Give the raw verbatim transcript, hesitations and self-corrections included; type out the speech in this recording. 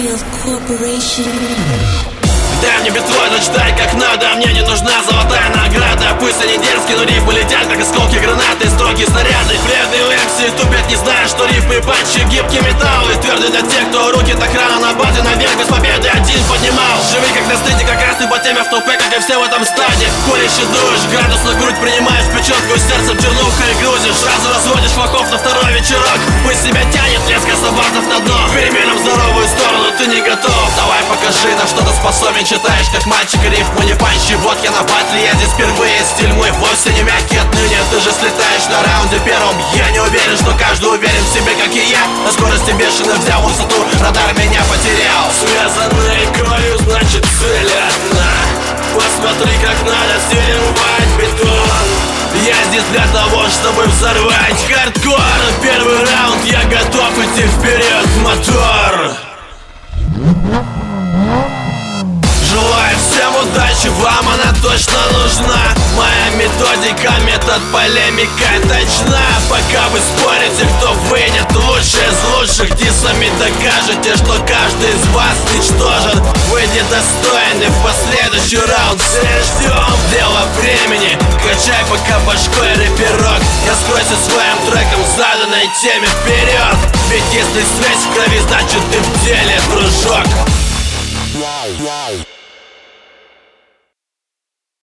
Battlefield Corporation. Дай мне битвой, зачитай как надо. Мне не нужна золотая награда. Пусть они дерзкие, но рифмы летят, как осколки гранаты, строгие снаряды. Вредные у эм си тупят, не зная, что рифмы и панчи гибкий металл. И твердый для тех, кто руки так рано на базе наверх без победы один поднимал. Живи как на стыде, как раз ты по теме в толпе, как и все в этом стаде. Колешь и дуешь, градус на грудь принимаешь печенку, сердцем чернухой грузишь. Сразу разводишь флаков на второй вечерок. Пусть себя тянет леска собаков на дно. Переменим здоровую сторону, ты не готов. Давай покажи, на что ты способен. Читаешь как мальчик рифму, не панчи. Вот я на батле, я здесь впервые. Стиль мой вовсе не мягкий отныне. Ты же слетаешь на раунде первом. Я не уверен, что каждый уверен в себе, как и я. На скорости бешено взял высоту, радар меня потерял. Связанной кровью, значит цель одна. Посмотри, как надо стирывать бетон. Я здесь для того, чтобы взорвать хардкор. Первый раунд, я готов идти вперед, мотор. Желаю всем удачи, вам она точно нужна. Моя методика, метод полемика точна. Пока вы спорите, кто выйдет лучше из лучших, дисами докажете, что каждый из вас ничтожен. Вы недостойны в последующий раунд. Все ждем, дело времени. Качай пока башкой рэперок. Раскройся своим треком заданной теме вперед. Ведь если связь в крови, значит ты в деле, дружок. Wow, wow.